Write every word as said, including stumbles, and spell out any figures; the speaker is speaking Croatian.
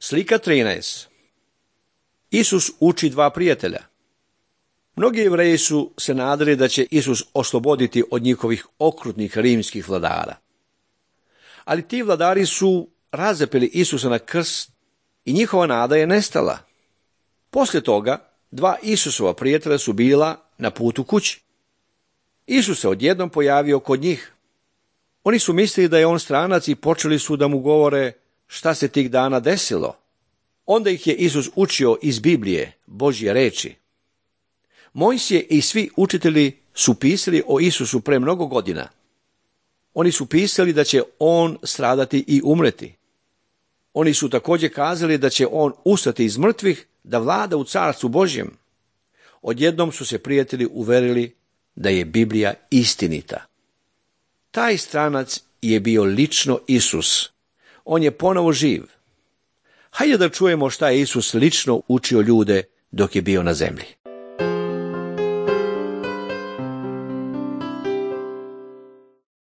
Slika trinaest. Isus uči dva prijatelja. Mnogi Jevreji su se nadali da će Isus osloboditi od njihovih okrutnih rimskih vladara. Ali ti vladari su razapeli Isusa na krst i njihova nada je nestala. Poslije toga, dva Isusova prijatelja su bila na putu kući. Isus se odjednom pojavio kod njih. Oni su mislili da je on stranac i počeli su da mu govore šta se tih dana desilo. Onda ih je Isus učio iz Biblije, Božje reči. Mojsije i svi učitelji su pisali o Isusu pre mnogo godina. Oni su pisali da će on stradati i umreti. Oni su također kazali da će on ustati iz mrtvih, da vlada u carstvu Božjem. Odjednom su se prijatelji uverili da je Biblija istinita. Taj stranac je bio lično Isus. On je ponovo živ. Hajde da čujemo šta je Isus lično učio ljude dok je bio na zemlji.